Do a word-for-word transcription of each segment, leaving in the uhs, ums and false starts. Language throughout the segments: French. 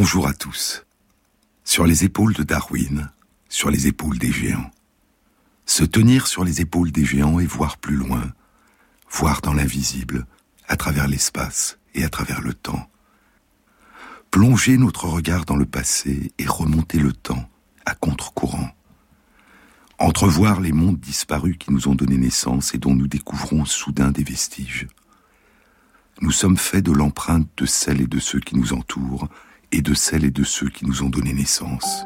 Bonjour à tous. Sur les épaules de Darwin, sur les épaules des géants. Se tenir sur les épaules des géants et voir plus loin, voir dans l'invisible, à travers l'espace et à travers le temps. Plonger notre regard dans le passé et remonter le temps à contre-courant. Entrevoir les mondes disparus qui nous ont donné naissance et dont nous découvrons soudain des vestiges. Nous sommes faits de l'empreinte de celles et de ceux qui nous entourent et de celles et de ceux qui nous ont donné naissance.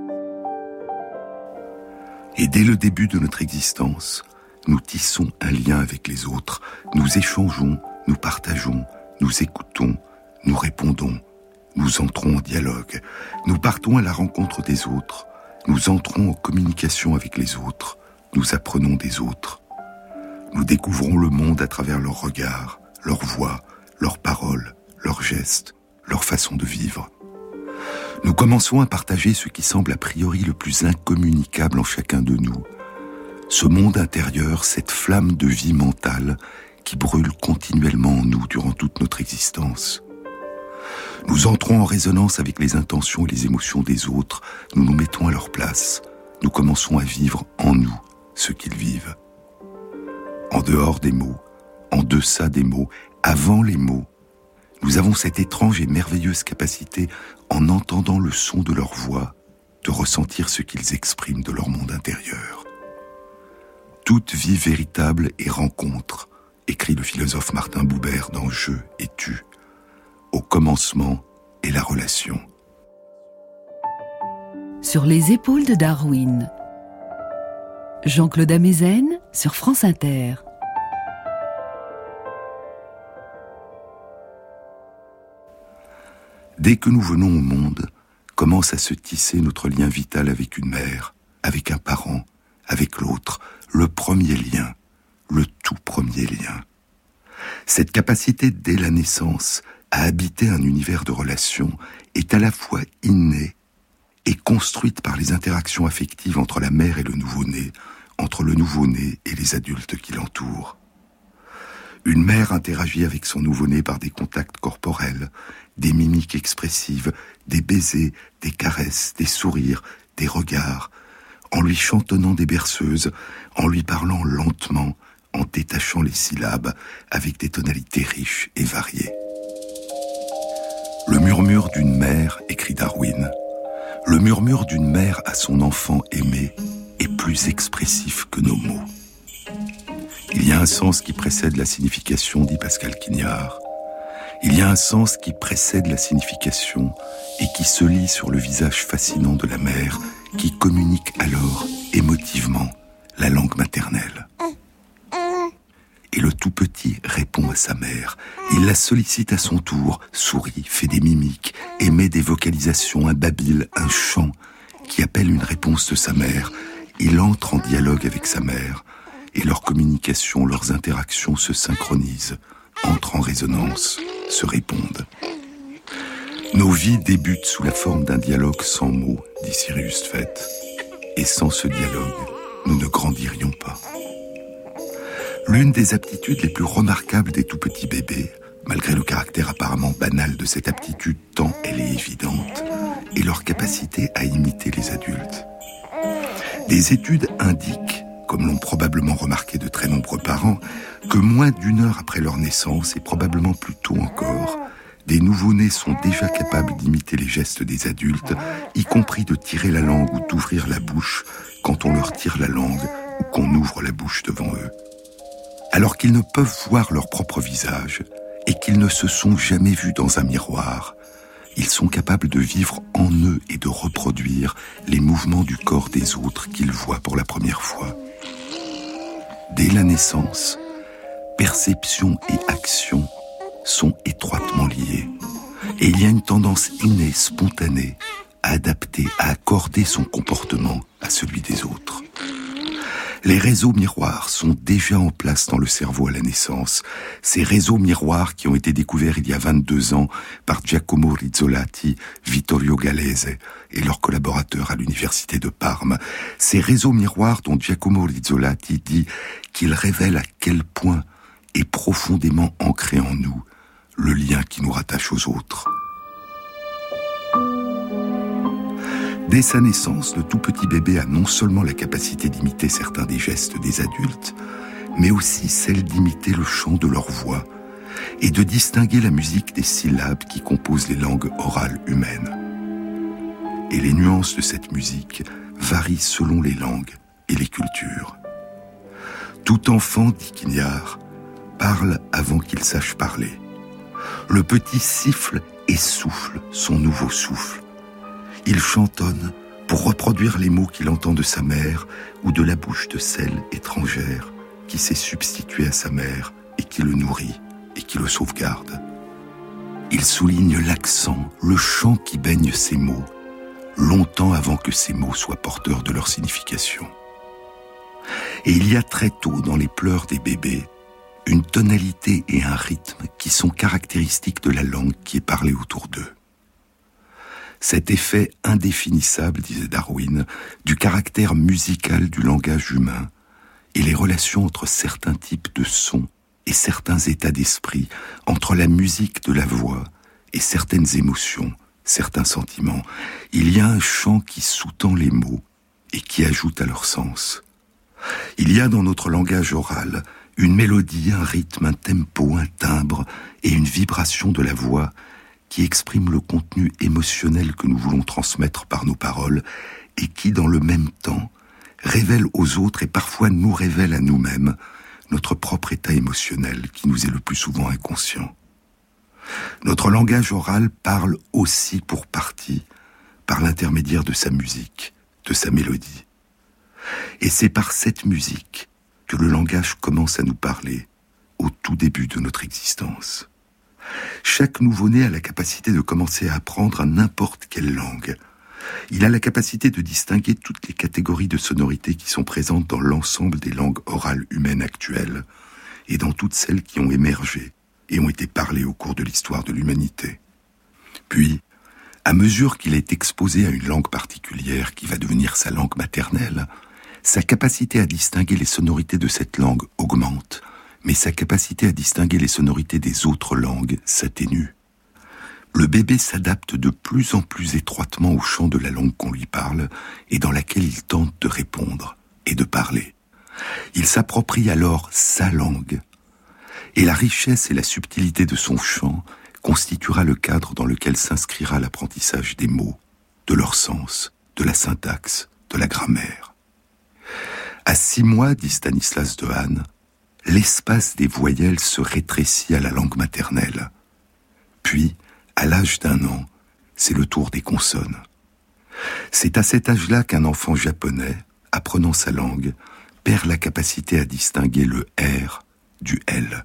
Et dès le début de notre existence, nous tissons un lien avec les autres, nous échangeons, nous partageons, nous écoutons, nous répondons, nous entrons en dialogue, nous partons à la rencontre des autres, nous entrons en communication avec les autres, nous apprenons des autres. Nous découvrons le monde à travers leurs regards, leurs voix, leurs paroles, leurs gestes, leur façon de vivre. Nous commençons à partager ce qui semble a priori le plus incommunicable en chacun de nous. Ce monde intérieur, cette flamme de vie mentale qui brûle continuellement en nous durant toute notre existence. Nous entrons en résonance avec les intentions et les émotions des autres, nous nous mettons à leur place, nous commençons à vivre en nous ce qu'ils vivent. En dehors des mots, en deçà des mots, avant les mots, nous avons cette étrange et merveilleuse capacité, en entendant le son de leur voix, de ressentir ce qu'ils expriment de leur monde intérieur. Toute vie véritable est rencontre, écrit le philosophe Martin Buber dans Je et tu. Au commencement est la relation. Sur les épaules de Darwin. Jean-Claude Amezen sur France Inter. Dès que nous venons au monde, commence à se tisser notre lien vital avec une mère, avec un parent, avec l'autre, le premier lien, le tout premier lien. Cette capacité dès la naissance à habiter un univers de relations est à la fois innée et construite par les interactions affectives entre la mère et le nouveau-né, entre le nouveau-né et les adultes qui l'entourent. Une mère interagit avec son nouveau-né par des contacts corporels, des mimiques expressives, des baisers, des caresses, des sourires, des regards, en lui chantonnant des berceuses, en lui parlant lentement, en détachant les syllabes avec des tonalités riches et variées. Le murmure d'une mère, écrit Darwin, le murmure d'une mère à son enfant aimé est plus expressif que nos mots. Il y a un sens qui précède la signification, dit Pascal Quignard. Il y a un sens qui précède la signification et qui se lit sur le visage fascinant de la mère qui communique alors, émotivement, la langue maternelle. Et le tout petit répond à sa mère. Il la sollicite à son tour, sourit, fait des mimiques, émet des vocalisations, un babil, un chant qui appelle une réponse de sa mère. Il entre en dialogue avec sa mère et leurs communications, leurs interactions se synchronisent, entrent en résonance, se répondent. Nos vies débutent sous la forme d'un dialogue sans mots, dit Sirius Fett. Et sans ce dialogue, nous ne grandirions pas. L'une des aptitudes les plus remarquables des tout petits bébés, malgré le caractère apparemment banal de cette aptitude tant elle est évidente, est leur capacité à imiter les adultes. Des études indiquent, comme l'ont probablement remarqué de très nombreux parents, que moins d'une heure après leur naissance, et probablement plus tôt encore, des nouveau-nés sont déjà capables d'imiter les gestes des adultes, y compris de tirer la langue ou d'ouvrir la bouche quand on leur tire la langue ou qu'on ouvre la bouche devant eux. Alors qu'ils ne peuvent voir leur propre visage et qu'ils ne se sont jamais vus dans un miroir, ils sont capables de vivre en eux et de reproduire les mouvements du corps des autres qu'ils voient pour la première fois. Dès la naissance, perception et action sont étroitement liées. Et il y a une tendance innée, spontanée, à adapter, à accorder son comportement à celui des autres. Les réseaux miroirs sont déjà en place dans le cerveau à la naissance. Ces réseaux miroirs qui ont été découverts il y a vingt-deux ans par Giacomo Rizzolatti, Vittorio Gallese et leurs collaborateurs à l'université de Parme. Ces réseaux miroirs dont Giacomo Rizzolatti dit qu'ils révèlent à quel point est profondément ancré en nous le lien qui nous rattache aux autres. Dès sa naissance, le tout petit bébé a non seulement la capacité d'imiter certains des gestes des adultes, mais aussi celle d'imiter le chant de leur voix et de distinguer la musique des syllabes qui composent les langues orales humaines. Et les nuances de cette musique varient selon les langues et les cultures. Tout enfant, dit Quignard, parle avant qu'il sache parler. Le petit siffle et souffle son nouveau souffle. Il chantonne pour reproduire les mots qu'il entend de sa mère ou de la bouche de celle étrangère qui s'est substituée à sa mère et qui le nourrit et qui le sauvegarde. Il souligne l'accent, le chant qui baigne ces mots, longtemps avant que ces mots soient porteurs de leur signification. Et il y a très tôt dans les pleurs des bébés une tonalité et un rythme qui sont caractéristiques de la langue qui est parlée autour d'eux. Cet effet indéfinissable, disait Darwin, du caractère musical du langage humain et les relations entre certains types de sons et certains états d'esprit, entre la musique de la voix et certaines émotions, certains sentiments, il y a un chant qui sous-tend les mots et qui ajoute à leur sens. Il y a dans notre langage oral une mélodie, un rythme, un tempo, un timbre et une vibration de la voix qui exprime le contenu émotionnel que nous voulons transmettre par nos paroles et qui, dans le même temps, révèle aux autres et parfois nous révèle à nous-mêmes notre propre état émotionnel qui nous est le plus souvent inconscient. Notre langage oral parle aussi pour partie par l'intermédiaire de sa musique, de sa mélodie. Et c'est par cette musique que le langage commence à nous parler au tout début de notre existence. Chaque nouveau-né a la capacité de commencer à apprendre à n'importe quelle langue. Il a la capacité de distinguer toutes les catégories de sonorités qui sont présentes dans l'ensemble des langues orales humaines actuelles et dans toutes celles qui ont émergé et ont été parlées au cours de l'histoire de l'humanité. Puis, à mesure qu'il est exposé à une langue particulière qui va devenir sa langue maternelle, sa capacité à distinguer les sonorités de cette langue augmente, mais sa capacité à distinguer les sonorités des autres langues s'atténue. Le bébé s'adapte de plus en plus étroitement au chant de la langue qu'on lui parle et dans laquelle il tente de répondre et de parler. Il s'approprie alors sa langue, et la richesse et la subtilité de son chant constituera le cadre dans lequel s'inscrira l'apprentissage des mots, de leur sens, de la syntaxe, de la grammaire. À six mois, dit Stanislas Dehaene, l'espace des voyelles se rétrécit à la langue maternelle. Puis, à l'âge d'un an, c'est le tour des consonnes. C'est à cet âge-là qu'un enfant japonais, apprenant sa langue, perd la capacité à distinguer le R du L.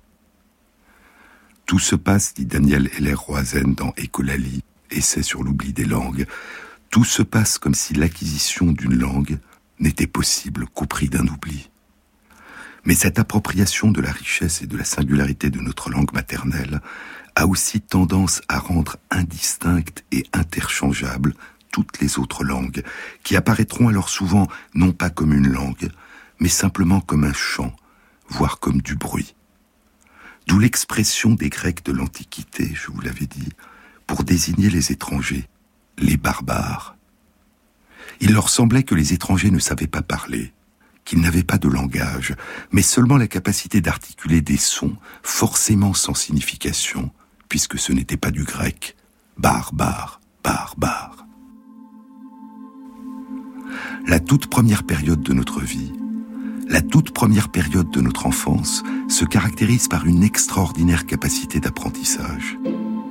Tout se passe, dit Daniel Heller-Roazen dans Écolalie, essai sur l'oubli des langues, tout se passe comme si l'acquisition d'une langue n'était possible qu'au prix d'un oubli. Mais cette appropriation de la richesse et de la singularité de notre langue maternelle a aussi tendance à rendre indistinctes et interchangeables toutes les autres langues, qui apparaîtront alors souvent non pas comme une langue, mais simplement comme un chant, voire comme du bruit. D'où l'expression des Grecs de l'Antiquité, je vous l'avais dit, pour désigner les étrangers, les barbares. Il leur semblait que les étrangers ne savaient pas parler, qu'ils n'avaient pas de langage, mais seulement la capacité d'articuler des sons forcément sans signification, puisque ce n'était pas du grec, barbare, barbare. La toute première période de notre vie, la toute première période de notre enfance, se caractérise par une extraordinaire capacité d'apprentissage.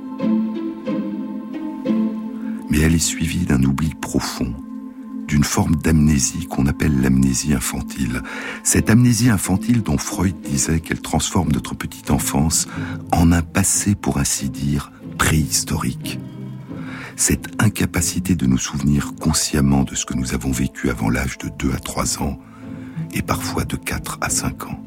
Mais elle est suivie d'un oubli profond, d'une forme d'amnésie qu'on appelle l'amnésie infantile. Cette amnésie infantile dont Freud disait qu'elle transforme notre petite enfance en un passé, pour ainsi dire, préhistorique. Cette incapacité de nous souvenir consciemment de ce que nous avons vécu avant l'âge de deux à trois ans, et parfois de quatre à cinq ans.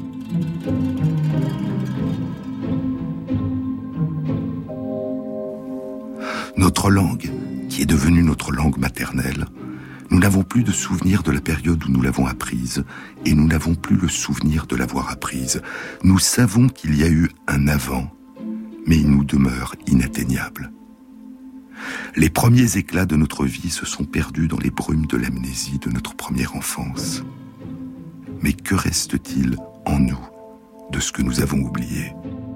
Notre langue, qui est devenue notre langue maternelle, nous n'avons plus de souvenir de la période où nous l'avons apprise, et nous n'avons plus le souvenir de l'avoir apprise. Nous savons qu'il y a eu un avant, mais il nous demeure inatteignable. Les premiers éclats de notre vie se sont perdus dans les brumes de l'amnésie de notre première enfance. Mais que reste-t-il en nous de ce que nous avons oublié ?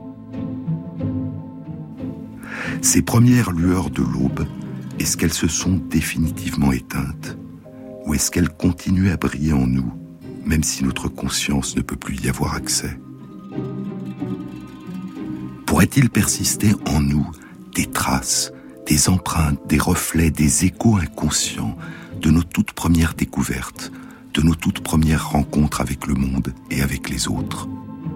Ces premières lueurs de l'aube, est-ce qu'elles se sont définitivement éteintes ? Ou est-ce qu'elles continuent à briller en nous, même si notre conscience ne peut plus y avoir accès ? Pourrait-il persister en nous des traces, des empreintes, des reflets, des échos inconscients de nos toutes premières découvertes, de nos toutes premières rencontres avec le monde et avec les autres ?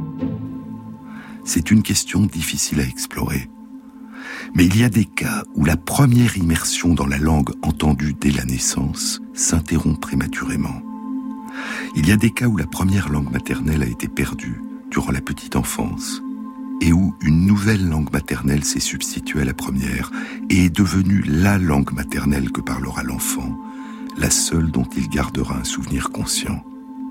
C'est une question difficile à explorer. Mais il y a des cas où la première immersion dans la langue entendue dès la naissance s'interrompt prématurément. Il y a des cas où la première langue maternelle a été perdue durant la petite enfance et où une nouvelle langue maternelle s'est substituée à la première et est devenue la langue maternelle que parlera l'enfant, la seule dont il gardera un souvenir conscient.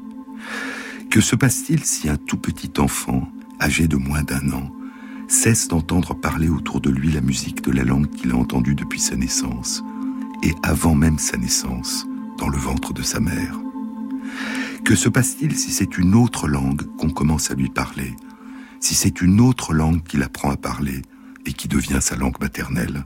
Que se passe-t-il si un tout petit enfant, âgé de moins d'un an, cesse d'entendre parler autour de lui la musique de la langue qu'il a entendue depuis sa naissance, et avant même sa naissance, dans le ventre de sa mère? Que se passe-t-il si c'est une autre langue qu'on commence à lui parler, si c'est une autre langue qu'il apprend à parler et qui devient sa langue maternelle?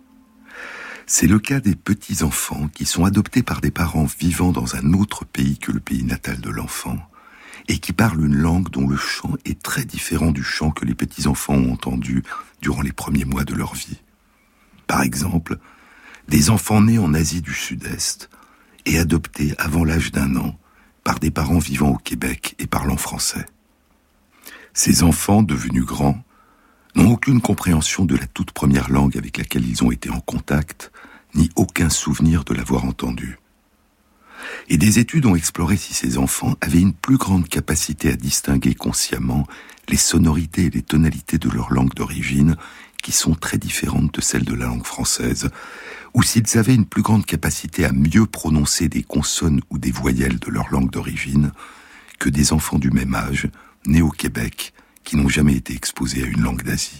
C'est le cas des petits-enfants qui sont adoptés par des parents vivant dans un autre pays que le pays natal de l'enfant, et qui parlent une langue dont le chant est très différent du chant que les petits-enfants ont entendu durant les premiers mois de leur vie. Par exemple, des enfants nés en Asie du Sud-Est et adoptés avant l'âge d'un an par des parents vivant au Québec et parlant français. Ces enfants, devenus grands, n'ont aucune compréhension de la toute première langue avec laquelle ils ont été en contact, ni aucun souvenir de l'avoir entendue. Et des études ont exploré si ces enfants avaient une plus grande capacité à distinguer consciemment les sonorités et les tonalités de leur langue d'origine, qui sont très différentes de celles de la langue française, ou s'ils avaient une plus grande capacité à mieux prononcer des consonnes ou des voyelles de leur langue d'origine que des enfants du même âge, nés au Québec, qui n'ont jamais été exposés à une langue d'Asie.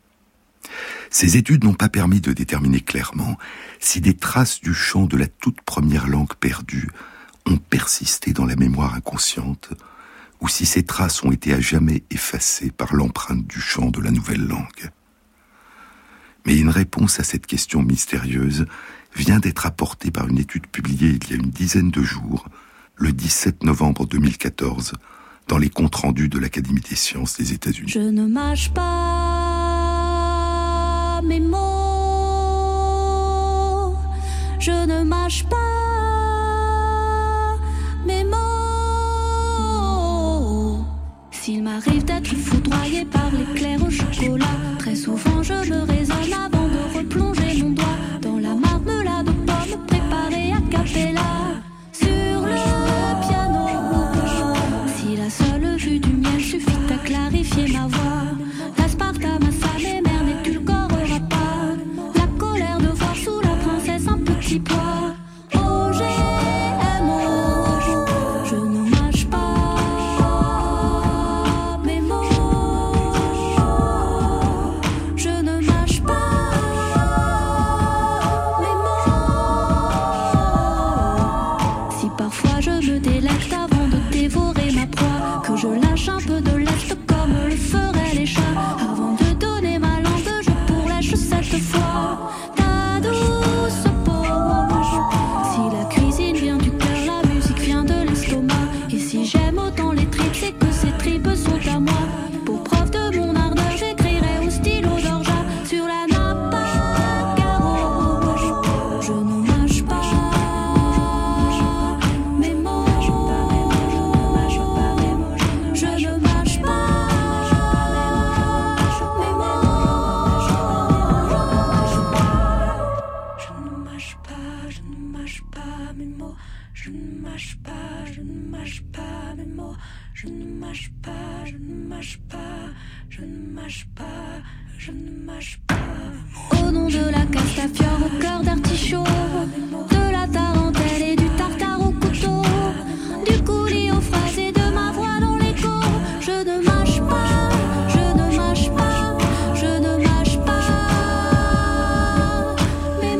Ces études n'ont pas permis de déterminer clairement si des traces du chant de la toute première langue perdue ont persisté dans la mémoire inconsciente, ou si ces traces ont été à jamais effacées par l'empreinte du chant de la nouvelle langue. Mais une réponse à cette question mystérieuse vient d'être apportée par une étude publiée il y a une dizaine de jours, le dix-sept novembre deux mille quatorze, dans les comptes rendus de l'Académie des sciences des États-Unis. Je ne mâche pas mes mots, je ne mâche pas mes mots. S'il m'arrive d'être foudroyé par l'éclair au chocolat, très souvent je me raisonne avant de replonger mon doigt dans la marmelade aux pommes préparée à cappella sur le piano. Si la seule vue du miel suffit à clarifier ma voix, l'aspartame à sa mère n'édulcorera pas la colère de voir sous la princesse un petit pois. Oh G M O, je ne mâche pas mes mots, je ne mâche pas mes mots. Si parfois je me délecte avant de dévorer ma proie, que je lâche un peu de lest comme le feraient les chats, avant de donner ma langue je pourlèche cette fois ta douce peau. Si la cuisine vient du cœur, la musique vient de l'estomac, et si j'aime autant les tripes, c'est que ces tripes sont à moi. Pour preuve de mon ardeur, j'écrirai au stylo d'orgeat sur la nappe à carreaux. Je ne mâche pas mes mots, je ne mâche pas mes mots, je ne mâche pas mes mots, je ne mâche pas, je ne mâche pas mes mots, je ne mâche pas, je ne mâche pas mes mots, je ne mâche pas, je ne mâche pas, je ne mâche pas, je ne mâche pas. Au nom de la castafiore au cœur d'artichaut, de la tarentelle et du tartare au couteau, du coulis aux phrases et de ma voix dans l'écho, je ne mâche pas, je ne mâche pas, je ne mâche pas mes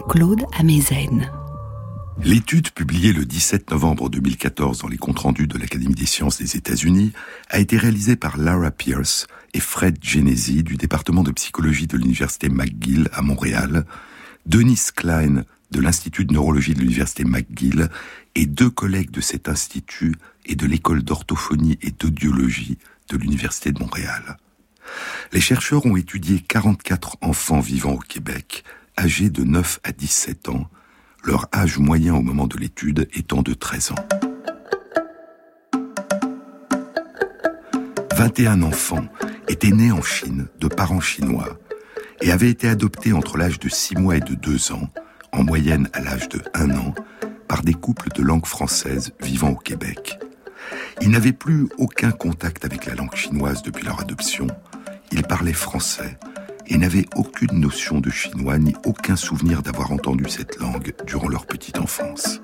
Claude Amezen. L'étude publiée le dix-sept novembre deux mille quatorze dans les comptes rendus de l'Académie des sciences des États-Unis a été réalisée par Lara Pierce et Fred Genesi du département de psychologie de l'Université McGill à Montréal, Denis Klein de l'Institut de neurologie de l'Université McGill et deux collègues de cet institut et de l'École d'orthophonie et d'audiologie de l'Université de Montréal. Les chercheurs ont étudié quarante-quatre enfants vivant au Québec, âgés de neuf à dix-sept ans, leur âge moyen au moment de l'étude étant de treize ans. vingt et un enfants étaient nés en Chine de parents chinois et avaient été adoptés entre l'âge de six mois et de deux ans, en moyenne à l'âge de un an, par des couples de langue française vivant au Québec. Ils n'avaient plus aucun contact avec la langue chinoise depuis leur adoption. Ils parlaient français et n'avaient aucune notion de chinois ni aucun souvenir d'avoir entendu cette langue durant leur petite enfance.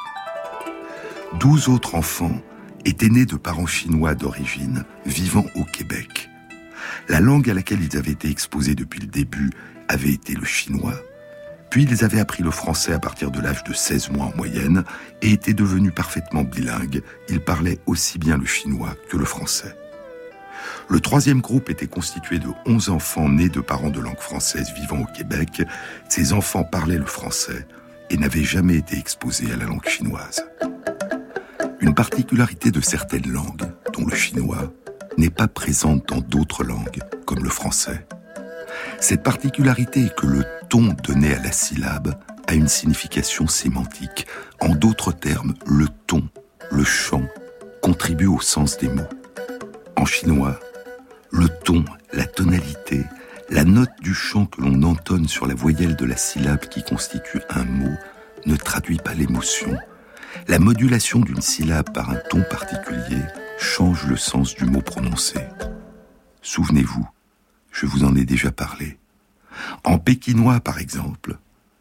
Douze autres enfants étaient nés de parents chinois d'origine vivant au Québec. La langue à laquelle ils avaient été exposés depuis le début avait été le chinois, puis ils avaient appris le français à partir de l'âge de seize mois en moyenne et étaient devenus parfaitement bilingues. Ils parlaient aussi bien le chinois que le français. Le troisième groupe était constitué de onze enfants nés de parents de langue française vivant au Québec. Ces enfants parlaient le français et n'avaient jamais été exposés à la langue chinoise. Une particularité de certaines langues, dont le chinois, n'est pas présente dans d'autres langues, comme le français. Cette particularité est que le ton donné à la syllabe a une signification sémantique. En d'autres termes, le ton, le chant, contribue au sens des mots. En chinois, le ton, la tonalité, la note du chant que l'on entonne sur la voyelle de la syllabe qui constitue un mot ne traduit pas l'émotion. La modulation d'une syllabe par un ton particulier change le sens du mot prononcé. Souvenez-vous, je vous en ai déjà parlé. En pékinois, par exemple,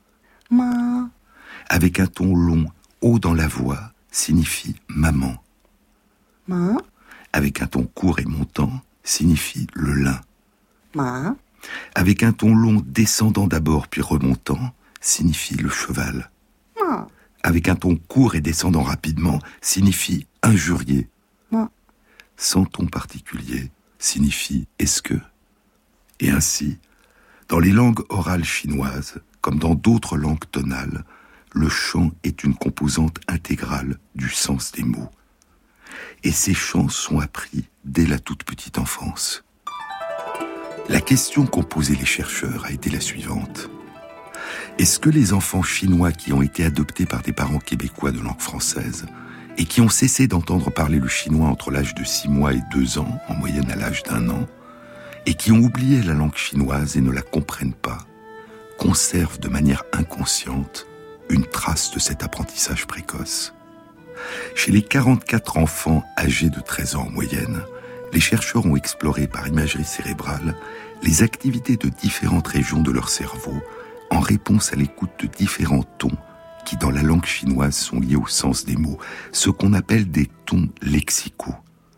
ma, avec un ton long, haut dans la voix, signifie maman. Ma, avec un ton court et montant, signifie le lin. Ma, avec un ton long descendant d'abord puis remontant, signifie le cheval. Ma, avec un ton court et descendant rapidement, signifie injurier. Ma, sans ton particulier, signifie est-ce que. Et ainsi, dans les langues orales chinoises, comme dans d'autres langues tonales, le chant est une composante intégrale du sens des mots. Et ces chants sont appris dès la toute petite enfance. La question qu'ont posée les chercheurs a été la suivante. Est-ce que les enfants chinois qui ont été adoptés par des parents québécois de langue française et qui ont cessé d'entendre parler le chinois entre l'âge de six mois et deux ans, en moyenne à l'âge d'un an, et qui ont oublié la langue chinoise et ne la comprennent pas, conservent de manière inconsciente une trace de cet apprentissage précoce? Chez les quarante-quatre enfants âgés de treize ans en moyenne, les chercheurs ont exploré par imagerie cérébrale les activités de différentes régions de leur cerveau en réponse à l'écoute de différents tons qui, dans la langue chinoise, sont liés au sens des mots, ce qu'on appelle des tons lexicaux.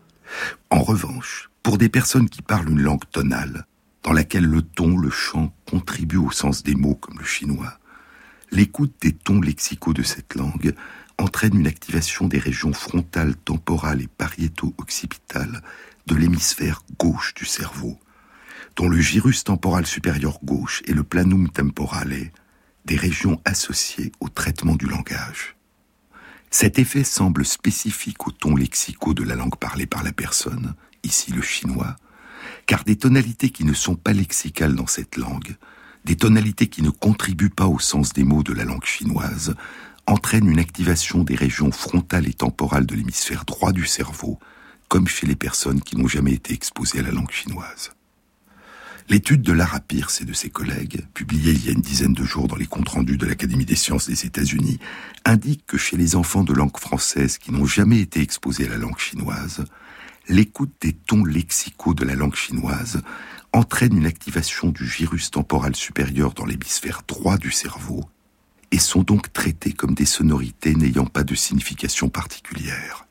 En revanche, pour des personnes qui parlent une langue tonale, dans laquelle le ton, le chant, contribuent au sens des mots comme le chinois, l'écoute des tons lexicaux de cette langue entraîne une activation des régions frontales, temporales et pariéto-occipitales de l'hémisphère gauche du cerveau, dont le gyrus temporal supérieur gauche et le planum temporale, des régions associées au traitement du langage. Cet effet semble spécifique aux tons lexicaux de la langue parlée par la personne, ici le chinois, car des tonalités qui ne sont pas lexicales dans cette langue, des tonalités qui ne contribuent pas au sens des mots de la langue chinoise, entraînent une activation des régions frontales et temporales de l'hémisphère droit du cerveau, comme chez les personnes qui n'ont jamais été exposées à la langue chinoise. L'étude de Lara Pierce et de ses collègues, publiée il y a une dizaine de jours dans les comptes rendus de l'Académie des sciences des États-Unis, indique que chez les enfants de langue française qui n'ont jamais été exposés à la langue chinoise, l'écoute des tons lexicaux de la langue chinoise entraîne une activation du gyrus temporal supérieur dans l'hémisphère droit du cerveau et sont donc traités comme des sonorités n'ayant pas de signification particulière.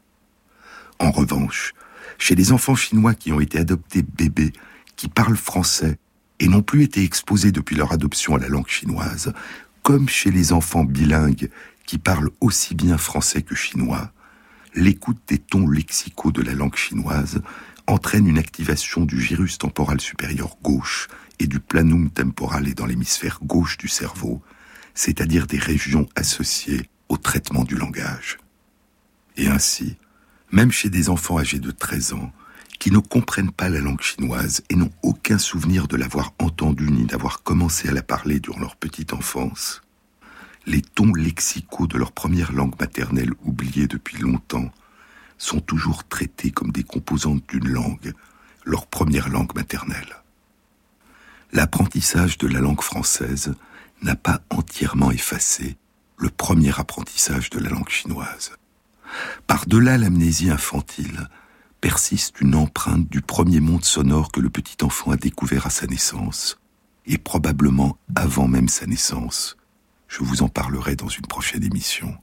En revanche, chez les enfants chinois qui ont été adoptés bébés, qui parlent français et n'ont plus été exposés depuis leur adoption à la langue chinoise, comme chez les enfants bilingues qui parlent aussi bien français que chinois, l'écoute des tons lexicaux de la langue chinoise entraîne une activation du gyrus temporal supérieur gauche et du planum temporale dans l'hémisphère gauche du cerveau, c'est-à-dire des régions associées au traitement du langage. Et ainsi, même chez des enfants âgés de treize ans, qui ne comprennent pas la langue chinoise et n'ont aucun souvenir de l'avoir entendue ni d'avoir commencé à la parler durant leur petite enfance, les tons lexicaux de leur première langue maternelle oubliée depuis longtemps sont toujours traités comme des composantes d'une langue, leur première langue maternelle. L'apprentissage de la langue française n'a pas entièrement effacé le premier apprentissage de la langue chinoise. Par-delà l'amnésie infantile, persiste une empreinte du premier monde sonore que le petit enfant a découvert à sa naissance, et probablement avant même sa naissance. Je vous en parlerai dans une prochaine émission.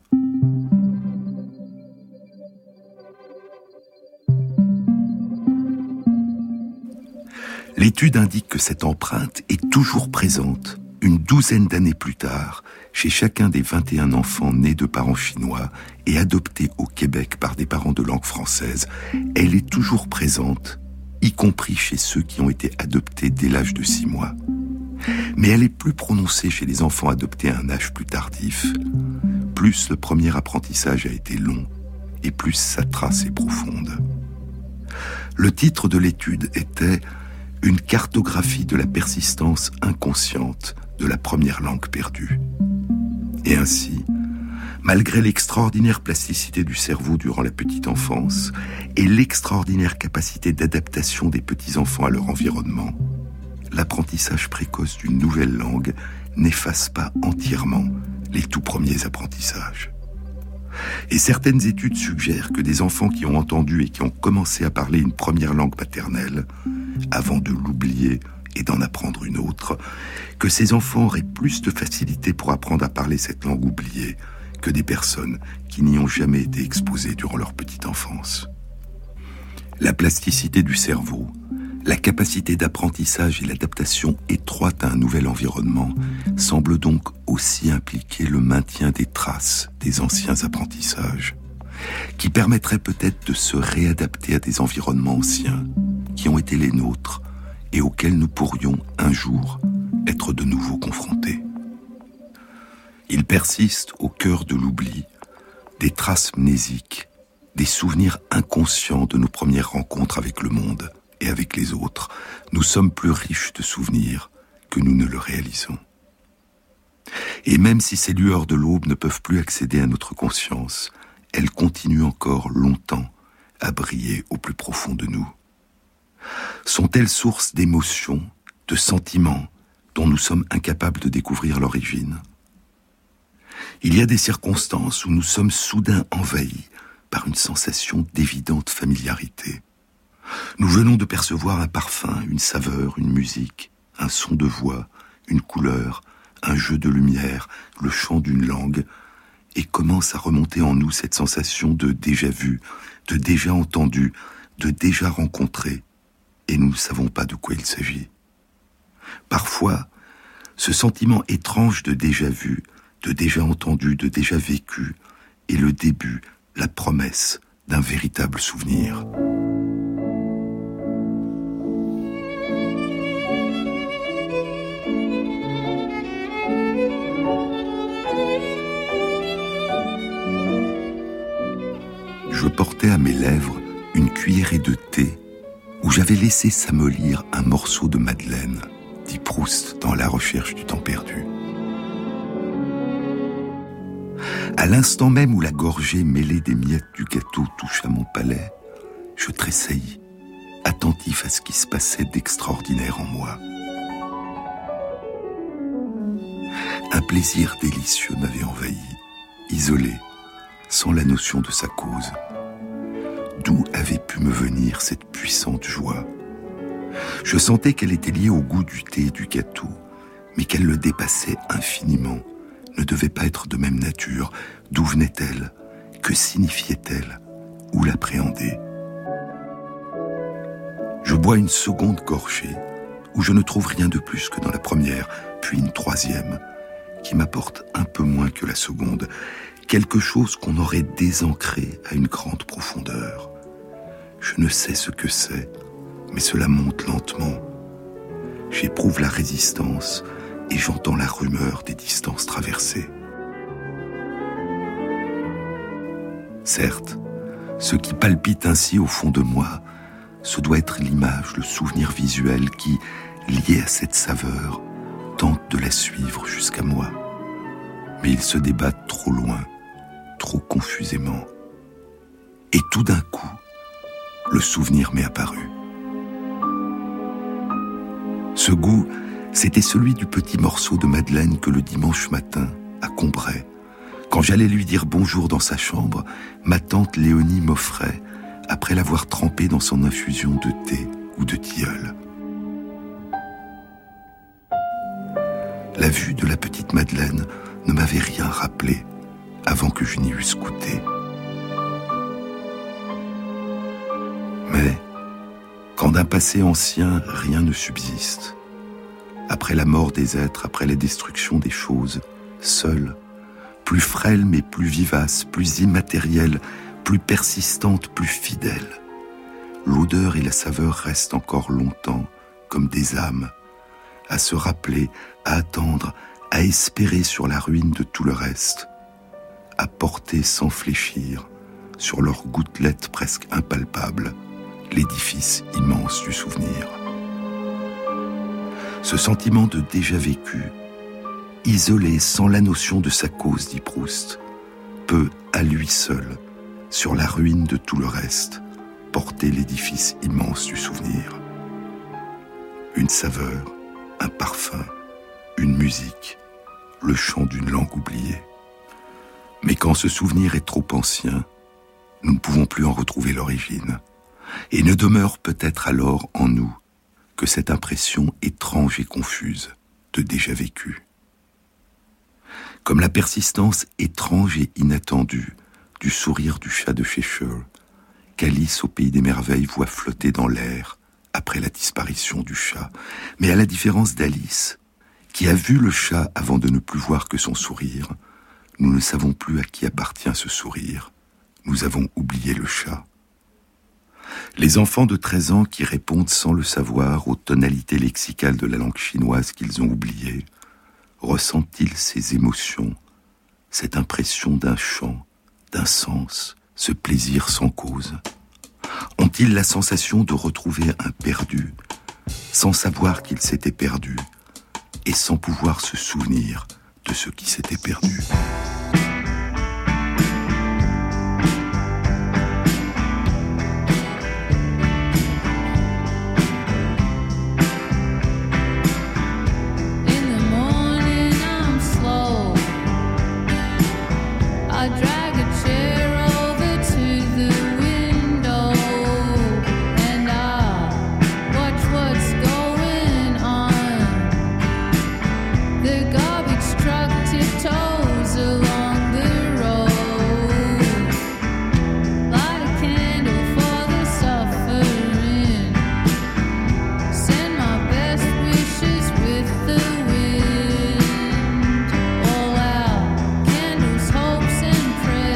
L'étude indique que cette empreinte est toujours présente, une douzaine d'années plus tard, chez chacun des vingt et un enfants nés de parents chinois et adoptés au Québec par des parents de langue française. Elle est toujours présente, y compris chez ceux qui ont été adoptés dès l'âge de six mois. Mais elle est plus prononcée chez les enfants adoptés à un âge plus tardif. Plus le premier apprentissage a été long, et plus sa trace est profonde. Le titre de l'étude était « Une cartographie de la persistance inconsciente de la première langue perdue ». Et ainsi, malgré l'extraordinaire plasticité du cerveau durant la petite enfance et l'extraordinaire capacité d'adaptation des petits-enfants à leur environnement, l'apprentissage précoce d'une nouvelle langue n'efface pas entièrement les tout premiers apprentissages. Et certaines études suggèrent que des enfants qui ont entendu et qui ont commencé à parler une première langue maternelle, avant de l'oublier et d'en apprendre une autre, que ces enfants auraient plus de facilité pour apprendre à parler cette langue oubliée que des personnes qui n'y ont jamais été exposées durant leur petite enfance. La plasticité du cerveau, la capacité d'apprentissage et l'adaptation étroite à un nouvel environnement semblent donc aussi impliquer le maintien des traces des anciens apprentissages, qui permettraient peut-être de se réadapter à des environnements anciens qui ont été les nôtres et auxquels nous pourrions un jour être de nouveau confrontés. Il persiste au cœur de l'oubli des traces mnésiques, des souvenirs inconscients de nos premières rencontres avec le monde et avec les autres. Nous sommes plus riches de souvenirs que nous ne le réalisons. Et même si ces lueurs de l'aube ne peuvent plus accéder à notre conscience, elles continuent encore longtemps à briller au plus profond de nous. Sont-elles source d'émotions, de sentiments dont nous sommes incapables de découvrir l'origine ? Il y a des circonstances où nous sommes soudain envahis par une sensation d'évidente familiarité. Nous venons de percevoir un parfum, une saveur, une musique, un son de voix, une couleur, un jeu de lumière, le chant d'une langue, et commence à remonter en nous cette sensation de déjà vu, de déjà entendu, de déjà rencontré, et nous ne savons pas de quoi il s'agit. Parfois, ce sentiment étrange de déjà vu, de déjà entendu, de déjà vécu, est le début, la promesse d'un véritable souvenir. Je portais à mes lèvres une cuillerée de thé où j'avais laissé s'amollir un morceau de madeleine, dit Proust dans La recherche du temps perdu. À l'instant même où la gorgée mêlée des miettes du gâteau toucha mon palais, je tressaillis, attentif à ce qui se passait d'extraordinaire en moi. Un plaisir délicieux m'avait envahi, isolé, sans la notion de sa cause. D'où avait pu me venir cette puissante joie ? Je sentais qu'elle était liée au goût du thé et du gâteau, mais qu'elle le dépassait infiniment, ne devait pas être de même nature. D'où venait-elle ? Que signifiait-elle ? Où l'appréhender ? Je bois une seconde gorgée, où je ne trouve rien de plus que dans la première, puis une troisième, qui m'apporte un peu moins que la seconde, quelque chose qu'on aurait désancré à une grande profondeur. Je ne sais ce que c'est, mais cela monte lentement. J'éprouve la résistance et j'entends la rumeur des distances traversées. Certes, ce qui palpite ainsi au fond de moi, ce doit être l'image, le souvenir visuel qui, lié à cette saveur, tente de la suivre jusqu'à moi. Mais il se débat trop loin, trop confusément. Et tout d'un coup, le souvenir m'est apparu. Ce goût, c'était celui du petit morceau de madeleine que le dimanche matin, à Combray, quand j'allais lui dire bonjour dans sa chambre, ma tante Léonie m'offrait, après l'avoir trempé dans son infusion de thé ou de tilleul. La vue de la petite Madeleine ne m'avait rien rappelé avant que je n'y eusse goûté. Mais, quand d'un passé ancien rien ne subsiste, après la mort des êtres, après la destruction des choses, seule, plus frêle mais plus vivace, plus immatérielle, plus persistante, plus fidèle, l'odeur et la saveur restent encore longtemps comme des âmes, à se rappeler, à attendre, à espérer sur la ruine de tout le reste, à porter sans fléchir, sur leurs gouttelettes presque impalpables, l'édifice immense du souvenir. Ce sentiment de déjà vécu, isolé sans la notion de sa cause, dit Proust, peut, à lui seul, sur la ruine de tout le reste, porter l'édifice immense du souvenir. Une saveur, un parfum, une musique, le chant d'une langue oubliée. Mais quand ce souvenir est trop ancien, nous ne pouvons plus en retrouver l'origine. Et ne demeure peut-être alors en nous que cette impression étrange et confuse de déjà vécu. Comme la persistance étrange et inattendue du sourire du chat de Cheshire, qu'Alice au Pays des Merveilles voit flotter dans l'air après la disparition du chat. Mais à la différence d'Alice, qui a vu le chat avant de ne plus voir que son sourire, nous ne savons plus à qui appartient ce sourire. Nous avons oublié le chat. Les enfants de treize ans qui répondent sans le savoir aux tonalités lexicales de la langue chinoise qu'ils ont oubliées, ressentent-ils ces émotions, cette impression d'un chant, d'un sens, ce plaisir sans cause? Ont-ils la sensation de retrouver un perdu, sans savoir qu'il s'était perdu, et sans pouvoir se souvenir de ce qui s'était perdu? Friends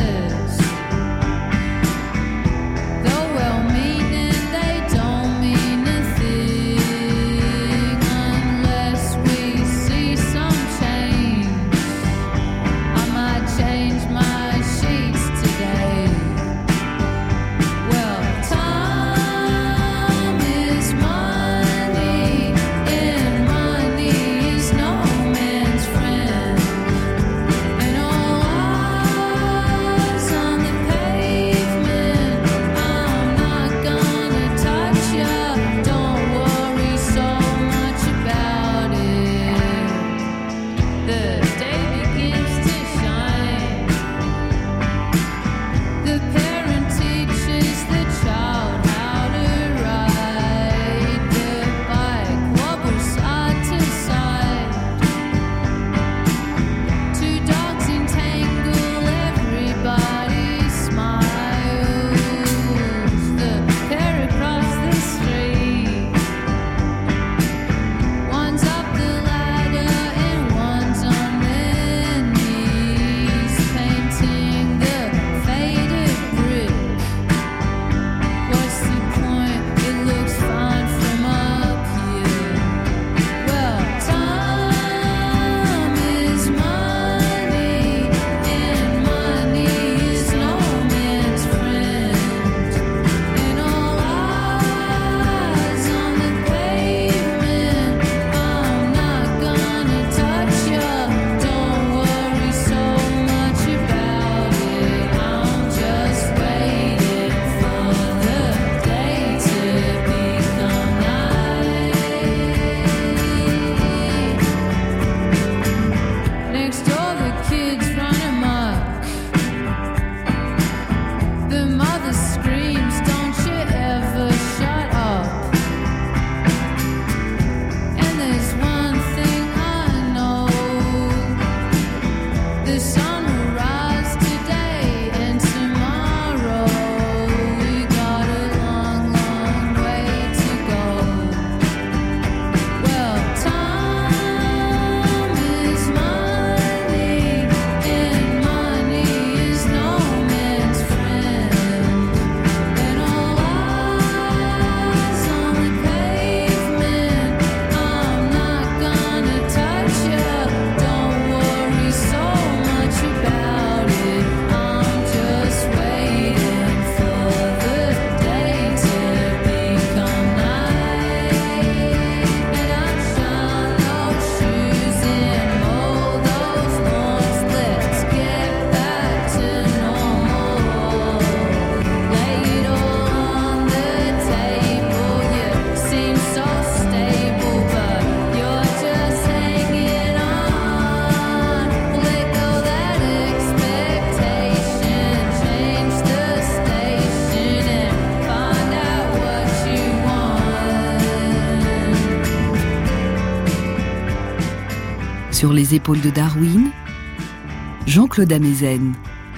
Sur les épaules de Darwin, Jean-Claude Amezen.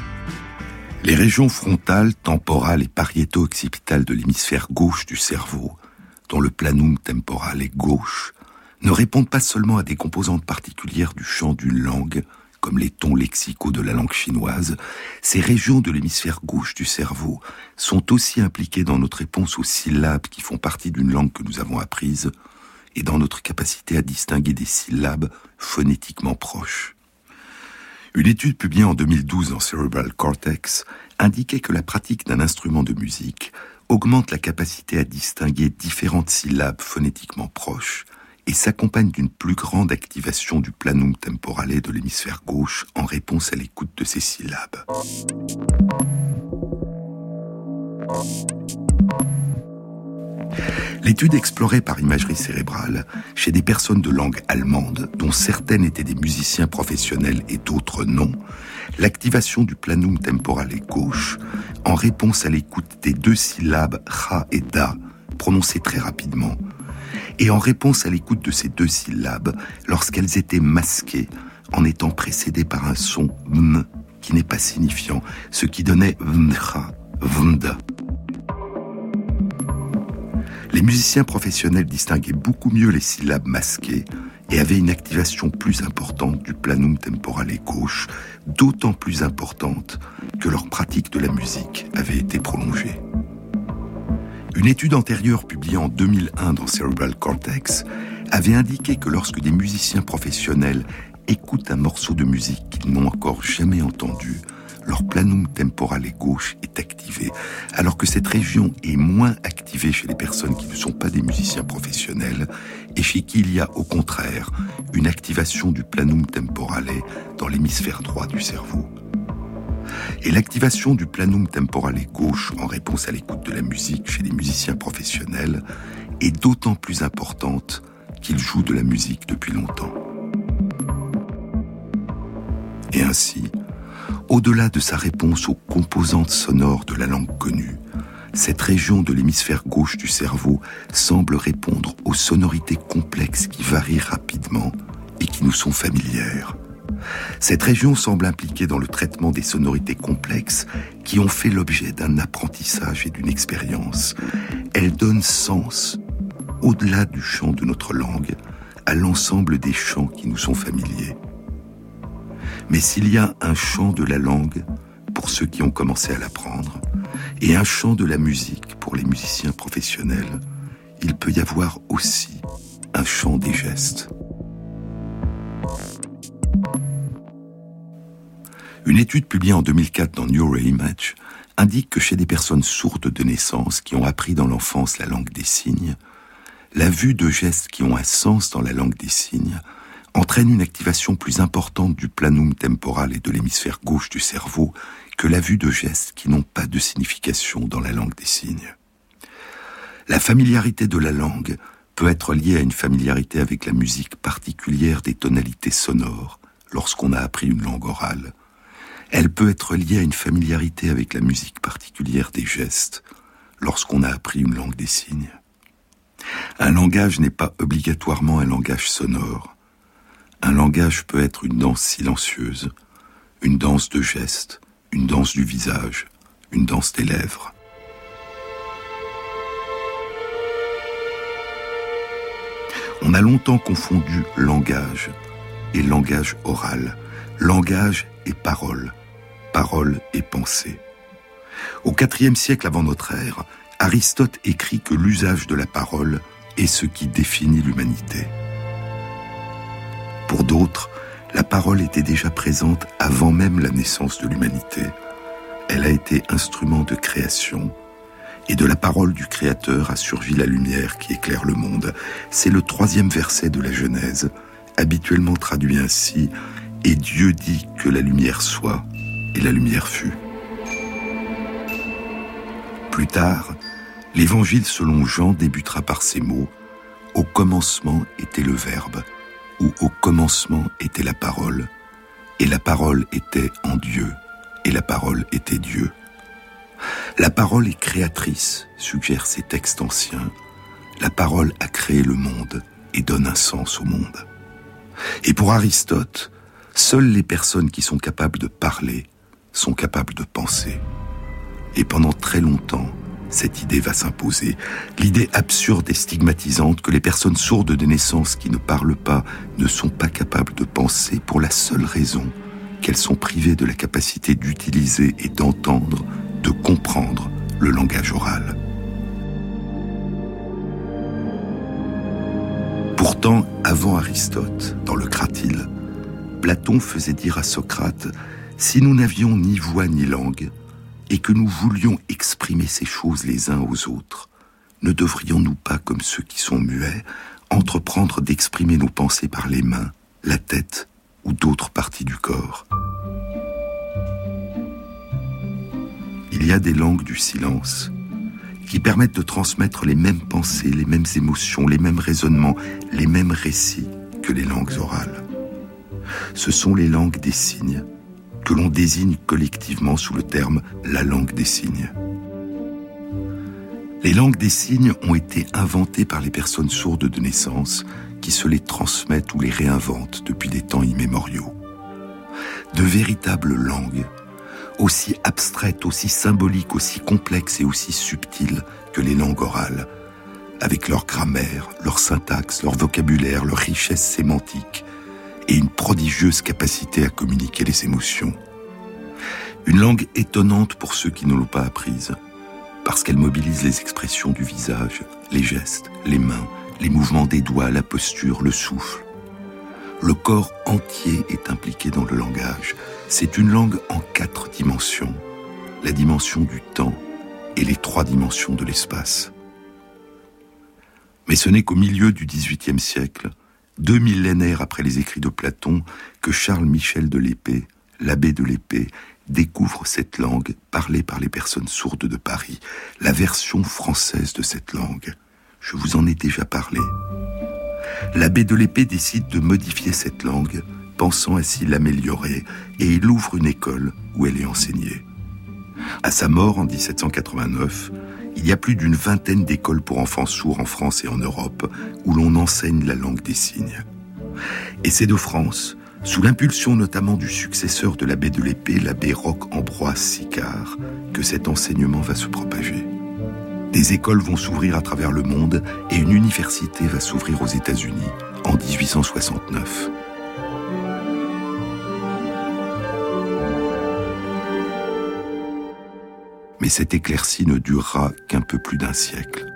Les régions frontales, temporales et pariéto-occipitales de l'hémisphère gauche du cerveau, dont le planum temporal est gauche, ne répondent pas seulement à des composantes particulières du chant d'une langue, comme les tons lexicaux de la langue chinoise. Ces régions de l'hémisphère gauche du cerveau sont aussi impliquées dans notre réponse aux syllabes qui font partie d'une langue que nous avons apprise, et dans notre capacité à distinguer des syllabes phonétiquement proches. Une étude publiée en deux mille douze dans Cerebral Cortex indiquait que la pratique d'un instrument de musique augmente la capacité à distinguer différentes syllabes phonétiquement proches et s'accompagne d'une plus grande activation du planum temporale de l'hémisphère gauche en réponse à l'écoute de ces syllabes. L'étude explorait par imagerie cérébrale, chez des personnes de langue allemande, dont certaines étaient des musiciens professionnels et d'autres non, l'activation du planum temporale gauche en réponse à l'écoute des deux syllabes cha et da, prononcées très rapidement, et en réponse à l'écoute de ces deux syllabes lorsqu'elles étaient masquées en étant précédées par un son m qui n'est pas signifiant, ce qui donnait vmcha, vmda. Les musiciens professionnels distinguaient beaucoup mieux les syllabes masquées et avaient une activation plus importante du planum temporale gauche, d'autant plus importante que leur pratique de la musique avait été prolongée. Une étude antérieure publiée en deux mille un dans Cerebral Cortex avait indiqué que lorsque des musiciens professionnels écoutent un morceau de musique qu'ils n'ont encore jamais entendu, leur planum temporale gauche est activé, alors que cette région est moins activée chez les personnes qui ne sont pas des musiciens professionnels et chez qui il y a au contraire une activation du planum temporale dans l'hémisphère droit du cerveau. Et l'activation du planum temporale gauche en réponse à l'écoute de la musique chez les musiciens professionnels est d'autant plus importante qu'ils jouent de la musique depuis longtemps. Et ainsi, au-delà de sa réponse aux composantes sonores de la langue connue, cette région de l'hémisphère gauche du cerveau semble répondre aux sonorités complexes qui varient rapidement et qui nous sont familières. Cette région semble impliquée dans le traitement des sonorités complexes qui ont fait l'objet d'un apprentissage et d'une expérience. Elle donne sens, au-delà du chant de notre langue, à l'ensemble des chants qui nous sont familiers. Mais s'il y a un chant de la langue pour ceux qui ont commencé à l'apprendre et un chant de la musique pour les musiciens professionnels, il peut y avoir aussi un chant des gestes. Une étude publiée en deux mille quatre dans Neuroimage indique que chez des personnes sourdes de naissance qui ont appris dans l'enfance la langue des signes, la vue de gestes qui ont un sens dans la langue des signes entraîne une activation plus importante du planum temporale et de l'hémisphère gauche du cerveau que la vue de gestes qui n'ont pas de signification dans la langue des signes. La familiarité de la langue peut être liée à une familiarité avec la musique particulière des tonalités sonores lorsqu'on a appris une langue orale. Elle peut être liée à une familiarité avec la musique particulière des gestes lorsqu'on a appris une langue des signes. Un langage n'est pas obligatoirement un langage sonore. Un langage peut être une danse silencieuse, une danse de gestes, une danse du visage, une danse des lèvres. On a longtemps confondu langage et langage oral, langage et parole, parole et pensée. Au quatrième siècle avant notre ère, Aristote écrit que l'usage de la parole est ce qui définit l'humanité. Pour d'autres, la parole était déjà présente avant même la naissance de l'humanité. Elle a été instrument de création, et de la parole du Créateur a surgi la lumière qui éclaire le monde. C'est le troisième verset de la Genèse, habituellement traduit ainsi « Et Dieu dit que la lumière soit, et la lumière fut ». Plus tard, l'évangile selon Jean débutera par ces mots « Au commencement était le Verbe » ou « Au commencement était la parole » et la parole était en Dieu et la parole était Dieu. La parole est créatrice, suggèrent ces textes anciens. La parole a créé le monde et donne un sens au monde. Et pour Aristote, seules les personnes qui sont capables de parler sont capables de penser. Et pendant très longtemps, cette idée va s'imposer. L'idée absurde et stigmatisante que les personnes sourdes de naissance qui ne parlent pas ne sont pas capables de penser pour la seule raison qu'elles sont privées de la capacité d'utiliser et d'entendre, de comprendre le langage oral. Pourtant, avant Aristote, dans le Cratyle, Platon faisait dire à Socrate « Si nous n'avions ni voix ni langue, et que nous voulions exprimer ces choses les uns aux autres, ne devrions-nous pas, comme ceux qui sont muets, entreprendre d'exprimer nos pensées par les mains, la tête ou d'autres parties du corps ?» Il y a des langues du silence qui permettent de transmettre les mêmes pensées, les mêmes émotions, les mêmes raisonnements, les mêmes récits que les langues orales. Ce sont les langues des signes, que l'on désigne collectivement sous le terme « la langue des signes ». Les langues des signes ont été inventées par les personnes sourdes de naissance qui se les transmettent ou les réinventent depuis des temps immémoriaux. De véritables langues, aussi abstraites, aussi symboliques, aussi complexes et aussi subtiles que les langues orales, avec leur grammaire, leur syntaxe, leur vocabulaire, leur richesse sémantique et une prodigieuse capacité à communiquer les émotions. Une langue étonnante pour ceux qui ne l'ont pas apprise, parce qu'elle mobilise les expressions du visage, les gestes, les mains, les mouvements des doigts, la posture, le souffle. Le corps entier est impliqué dans le langage. C'est une langue en quatre dimensions, la dimension du temps et les trois dimensions de l'espace. Mais ce n'est qu'au milieu du dix-huitième siècle, deux millénaires après les écrits de Platon, que Charles-Michel de Lespée, l'abbé de Lespée, découvre cette langue parlée par les personnes sourdes de Paris, la version française de cette langue. Je vous en ai déjà parlé. L'abbé de Lespée décide de modifier cette langue, pensant ainsi l'améliorer, et il ouvre une école où elle est enseignée. À sa mort en dix-sept cent quatre-vingt-neuf, il y a plus d'une vingtaine d'écoles pour enfants sourds en France et en Europe où l'on enseigne la langue des signes. Et c'est de France, sous l'impulsion notamment du successeur de l'abbé de Lespée, l'abbé Roch-Ambroise Sicard, que cet enseignement va se propager. Des écoles vont s'ouvrir à travers le monde et une université va s'ouvrir aux États-Unis en dix-huit cent soixante-neuf. Mais cette éclaircie ne durera qu'un peu plus d'un siècle.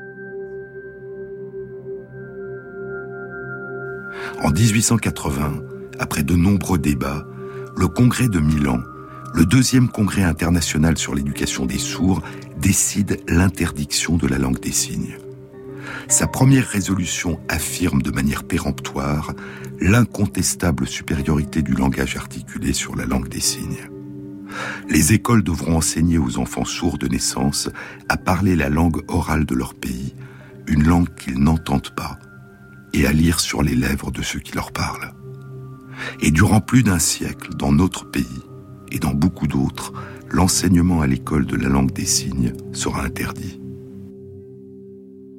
En dix-huit cent quatre-vingts, après de nombreux débats, le congrès de Milan, le deuxième congrès international sur l'éducation des sourds, décide l'interdiction de la langue des signes. Sa première résolution affirme de manière péremptoire l'incontestable supériorité du langage articulé sur la langue des signes. Les écoles devront enseigner aux enfants sourds de naissance à parler la langue orale de leur pays, une langue qu'ils n'entendent pas, et à lire sur les lèvres de ceux qui leur parlent. Et durant plus d'un siècle, dans notre pays, et dans beaucoup d'autres, l'enseignement à l'école de la langue des signes sera interdit.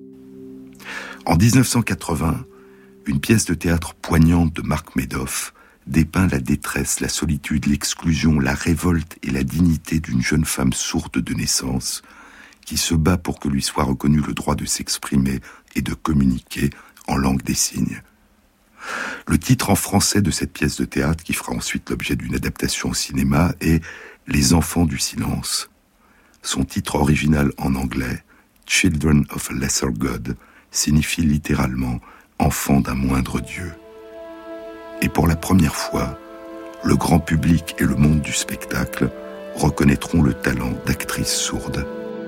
En dix-neuf cent quatre-vingts, une pièce de théâtre poignante de Marc Médoff dépeint la détresse, la solitude, l'exclusion, la révolte et la dignité d'une jeune femme sourde de naissance qui se bat pour que lui soit reconnu le droit de s'exprimer et de communiquer en langue des signes. Le titre en français de cette pièce de théâtre, qui fera ensuite l'objet d'une adaptation au cinéma, est « Les enfants du silence ». Son titre original en anglais, « Children of a Lesser God », signifie littéralement « enfants d'un moindre Dieu ». Et pour la première fois, le grand public et le monde du spectacle reconnaîtront le talent d'actrice sourde.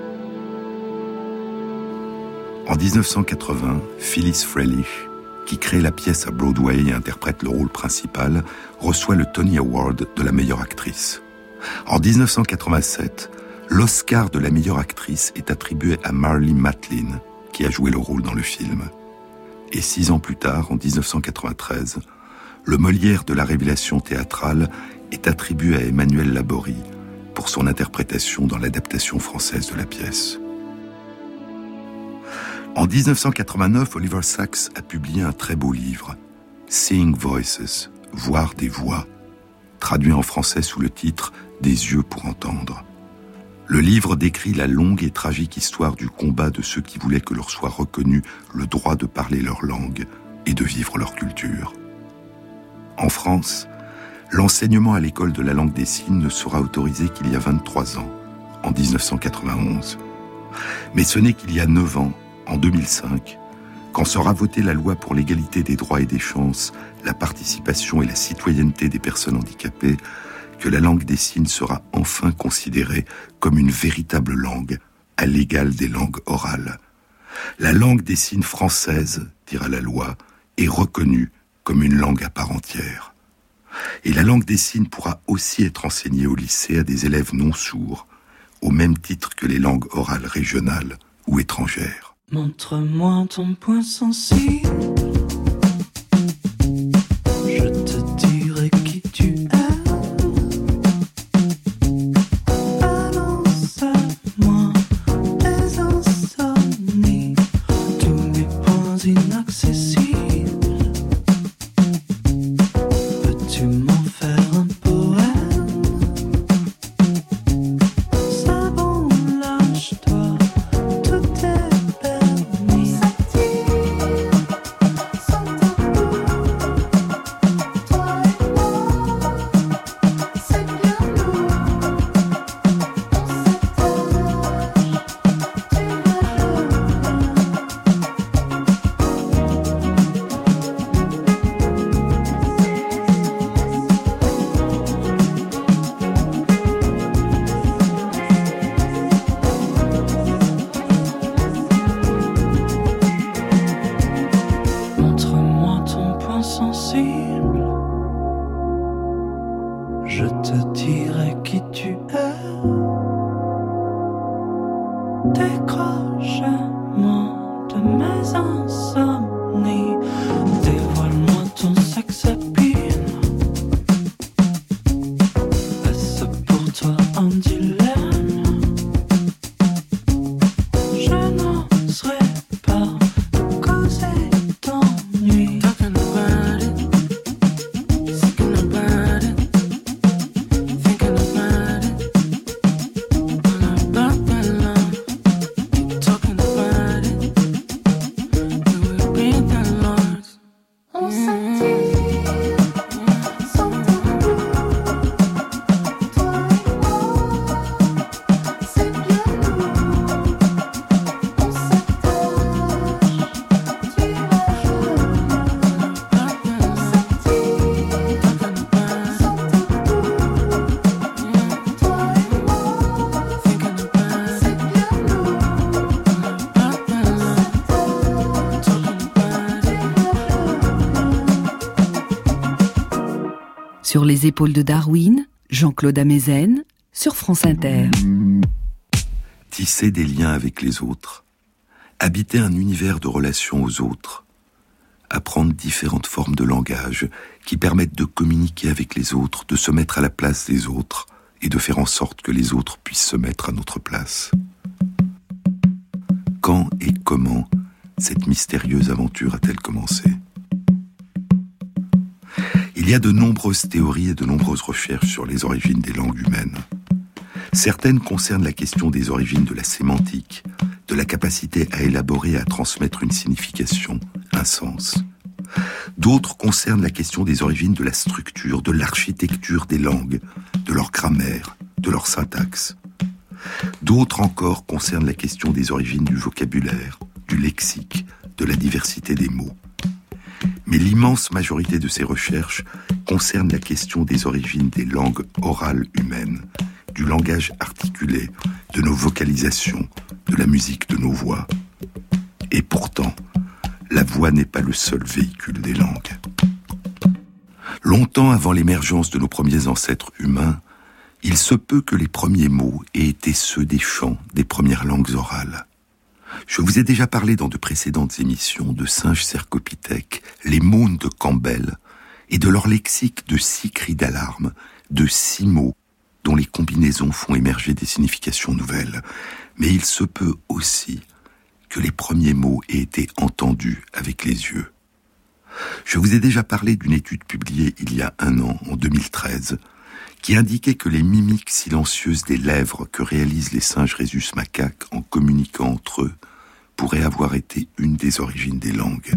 En dix-neuf cent quatre-vingts, Phyllis Frelich, qui crée la pièce à Broadway et interprète le rôle principal, reçoit le Tony Award de la meilleure actrice. En dix-neuf cent quatre-vingt-sept, l'Oscar de la meilleure actrice est attribué à Marlee Matlin, qui a joué le rôle dans le film. Et six ans plus tard, en dix-neuf cent quatre-vingt-treize, le Molière de la révélation théâtrale est attribué à Emmanuel Laborie pour son interprétation dans l'adaptation française de la pièce. En dix-neuf cent quatre-vingt-neuf, Oliver Sacks a publié un très beau livre, Seeing Voices, voir des voix, traduit en français sous le titre Des yeux pour entendre. Le livre décrit la longue et tragique histoire du combat de ceux qui voulaient que leur soit reconnu le droit de parler leur langue et de vivre leur culture. En France, l'enseignement à l'école de la langue des signes ne sera autorisé qu'il y a vingt-trois ans, en dix-neuf cent quatre-vingt-onze. Mais ce n'est qu'il y a neuf ans, en deux mille cinq, quand sera votée la loi pour l'égalité des droits et des chances, la participation et la citoyenneté des personnes handicapées, que la langue des signes sera enfin considérée comme une véritable langue, à l'égal des langues orales. La langue des signes française, dira la loi, est reconnue comme une langue à part entière. Et la langue des signes pourra aussi être enseignée au lycée à des élèves non sourds, au même titre que les langues orales régionales ou étrangères. Montre-moi ton point sensible, je te dirai qui tu es. Balance-moi tes insomnies, tous les points inaccessibles. Peux-tu m'en faire un poème? C'est bon, lâche-toi, tout est je te dirai qui tu es. Décroche-moi de mes insomnies, dévoile-moi ton sex appeal. Est-ce pour toi un dilemme? Je n'oserais pas te causer d'ennui. Talking about it, thinking about it, thinking about it, all about that love. Talking about it, we will bring that Lord. On s'attire sans tabou, toi et moi, c'est bien nous. On s'attache, tu la joues. On s'attire sans tabou, toi et moi, Thinking about c'est it, bien nous. all about that love. Talking about it. Sur les épaules de Darwin, Jean-Claude Amezen, sur France Inter. Tisser des liens avec les autres, habiter un univers de relations aux autres, apprendre différentes formes de langage qui permettent de communiquer avec les autres, de se mettre à la place des autres et de faire en sorte que les autres puissent se mettre à notre place. Quand et comment cette mystérieuse aventure a-t-elle commencé ? Il y a de nombreuses théories et de nombreuses recherches sur les origines des langues humaines. Certaines concernent la question des origines de la sémantique, de la capacité à élaborer et à transmettre une signification, un sens. D'autres concernent la question des origines de la structure, de l'architecture des langues, de leur grammaire, de leur syntaxe. D'autres encore concernent la question des origines du vocabulaire, du lexique, de la diversité des mots. Mais l'immense majorité de ces recherches concerne la question des origines des langues orales humaines, du langage articulé, de nos vocalisations, de la musique de nos voix. Et pourtant, la voix n'est pas le seul véhicule des langues. Longtemps avant l'émergence de nos premiers ancêtres humains, il se peut que les premiers mots aient été ceux des chants des premières langues orales. Je vous ai déjà parlé dans de précédentes émissions de singes cercopithèques, les mônes de Campbell, et de leur lexique de six cris d'alarme, de six mots, dont les combinaisons font émerger des significations nouvelles. Mais il se peut aussi que les premiers mots aient été entendus avec les yeux. Je vous ai déjà parlé d'une étude publiée il y a un an, en deux mille treize, qui indiquait que les mimiques silencieuses des lèvres que réalisent les singes rhésus macaques en communiquant entre eux pourraient avoir été une des origines des langues.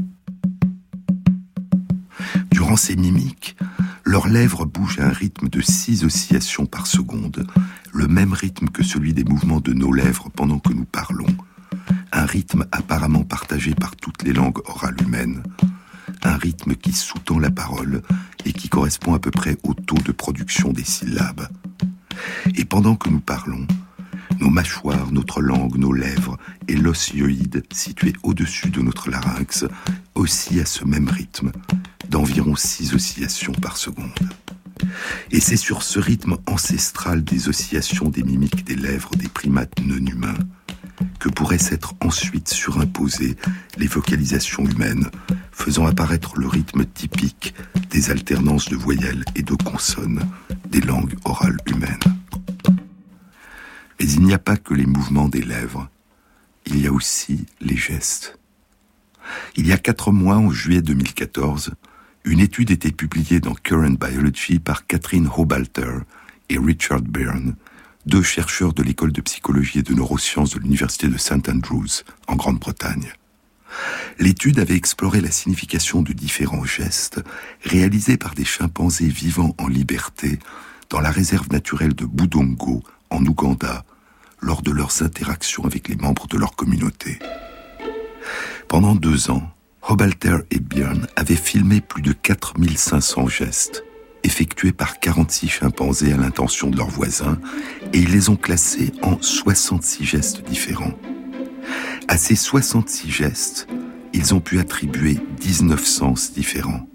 Durant ces mimiques, leurs lèvres bougent à un rythme de six oscillations par seconde, le même rythme que celui des mouvements de nos lèvres pendant que nous parlons, un rythme apparemment partagé par toutes les langues orales humaines, un rythme qui sous-tend la parole et qui correspond à peu près au taux de production des syllabes. Et pendant que nous parlons, nos mâchoires, notre langue, nos lèvres et l'os hyoïde situé au-dessus de notre larynx oscillent à ce même rythme, d'environ six oscillations par seconde. Et c'est sur ce rythme ancestral des oscillations des mimiques des lèvres des primates non humains que pourraient s'être ensuite surimposées les vocalisations humaines, faisant apparaître le rythme typique des alternances de voyelles et de consonnes des langues orales humaines. Mais il n'y a pas que les mouvements des lèvres, il y a aussi les gestes. Il y a quatre mois, en juillet deux mille quatorze, une étude était publiée dans Current Biology par Catherine Hobalter et Richard Byrne, deux chercheurs de l'école de psychologie et de neurosciences de l'université de Saint Andrews, en Grande-Bretagne. L'étude avait exploré la signification de différents gestes réalisés par des chimpanzés vivant en liberté dans la réserve naturelle de Budongo, en Ouganda, lors de leurs interactions avec les membres de leur communauté. Pendant deux ans, Hobalter et Byrne avaient filmé plus de quatre mille cinq cents gestes, effectués par quarante-six chimpanzés à l'intention de leurs voisins, et ils les ont classés en soixante-six gestes différents. À ces soixante-six gestes, ils ont pu attribuer dix-neuf sens différents.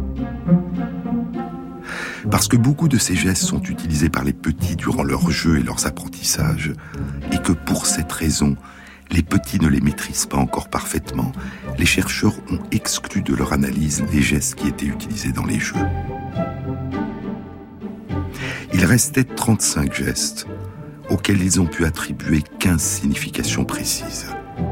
Parce que beaucoup de ces gestes sont utilisés par les petits durant leurs jeux et leurs apprentissages, et que pour cette raison, les petits ne les maîtrisent pas encore parfaitement, les chercheurs ont exclu de leur analyse les gestes qui étaient utilisés dans les jeux. Il restait trente-cinq gestes, auxquels ils ont pu attribuer quinze significations précises.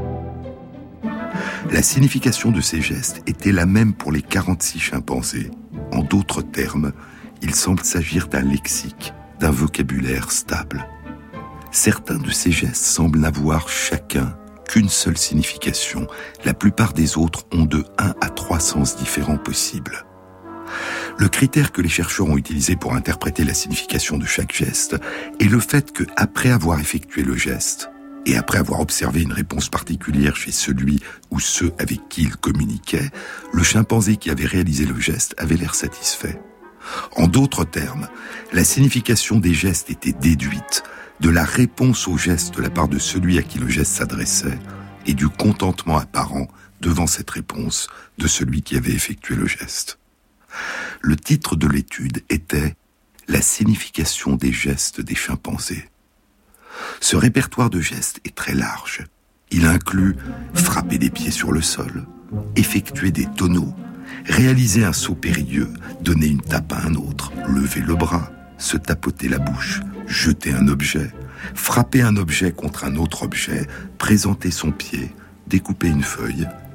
La signification de ces gestes était la même pour les quarante-six chimpanzés. En d'autres termes, il semble s'agir d'un lexique, d'un vocabulaire stable. Certains de ces gestes semblent n'avoir chacun qu'une seule signification. La plupart des autres ont de un à trois sens différents possibles. Le critère que les chercheurs ont utilisé pour interpréter la signification de chaque geste est le fait que, après avoir effectué le geste, et après avoir observé une réponse particulière chez celui ou ceux avec qui il communiquait, le chimpanzé qui avait réalisé le geste avait l'air satisfait. En d'autres termes, la signification des gestes était déduite de la réponse au geste de la part de celui à qui le geste s'adressait et du contentement apparent devant cette réponse de celui qui avait effectué le geste. Le titre de l'étude était « La signification des gestes des chimpanzés ». Ce répertoire de gestes est très large. Il inclut frapper des pieds sur le sol, effectuer des tonneaux, réaliser un saut périlleux, donner une tape à un autre, lever le bras, se tapoter la bouche, jeter un objet, frapper un objet contre un autre objet, présenter son pied, découper une feuille,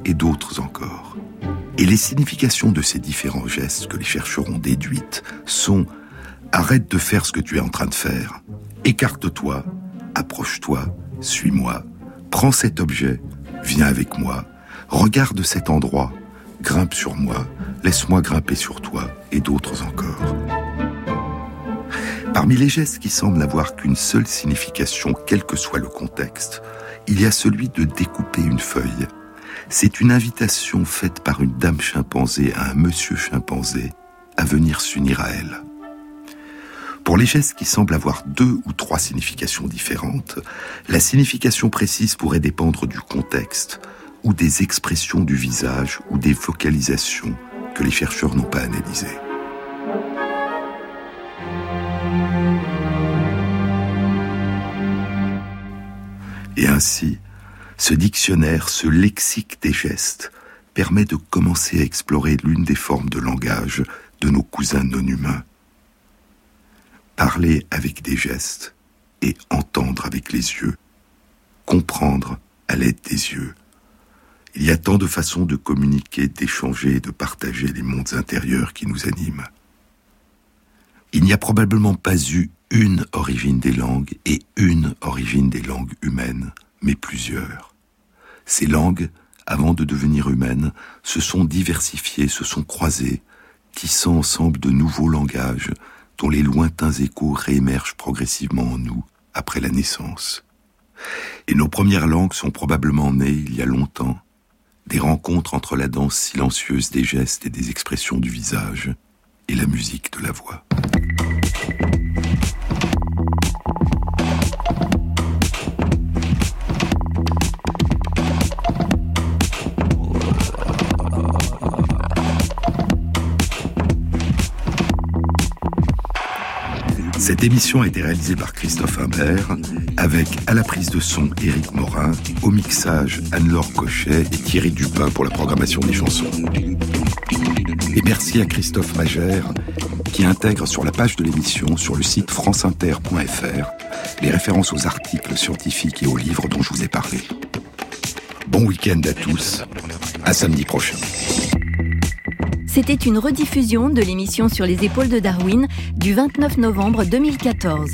et d'autres encore. Et les significations de ces différents gestes que les chercheurs ont déduites sont « arrête de faire ce que tu es en train de faire »,« écarte-toi »,« approche-toi »,« suis-moi »,« prends cet objet »,« viens avec moi »,« regarde cet endroit »,« grimpe sur moi »,« laisse-moi grimper sur toi » et d'autres encore. Parmi les gestes qui semblent n'avoir qu'une seule signification, quel que soit le contexte, il y a celui de découper une feuille. C'est une invitation faite par une dame chimpanzé à un monsieur chimpanzé à venir s'unir à elle. Pour les gestes qui semblent avoir deux ou trois significations différentes, la signification précise pourrait dépendre du contexte ou des expressions du visage ou des vocalisations que les chercheurs n'ont pas analysées. Et ainsi, ce dictionnaire, ce lexique des gestes, permet de commencer à explorer l'une des formes de langage de nos cousins non humains. Parler avec des gestes et entendre avec les yeux, comprendre à l'aide des yeux. Il y a tant de façons de communiquer, d'échanger et de partager les mondes intérieurs qui nous animent. Il n'y a probablement pas eu une origine des langues et une origine des langues humaines, mais plusieurs. Ces langues, avant de devenir humaines, se sont diversifiées, se sont croisées, tissant ensemble de nouveaux langages dont les lointains échos réémergent progressivement en nous après la naissance. Et nos premières langues sont probablement nées il y a longtemps, des rencontres entre la danse silencieuse des gestes et des expressions du visage et la musique de la voix. Cette émission a été réalisée par Christophe Imbert, avec à la prise de son Éric Morin, au mixage Anne-Laure Cochet et Thierry Dupin pour la programmation des chansons. Et merci à Christophe Magère, qui intègre sur la page de l'émission, sur le site franceinter point f r, les références aux articles scientifiques et aux livres dont je vous ai parlé. Bon week-end à tous, à samedi prochain. C'était une rediffusion de l'émission Sur les épaules de Darwin du vingt-neuf novembre deux mille quatorze.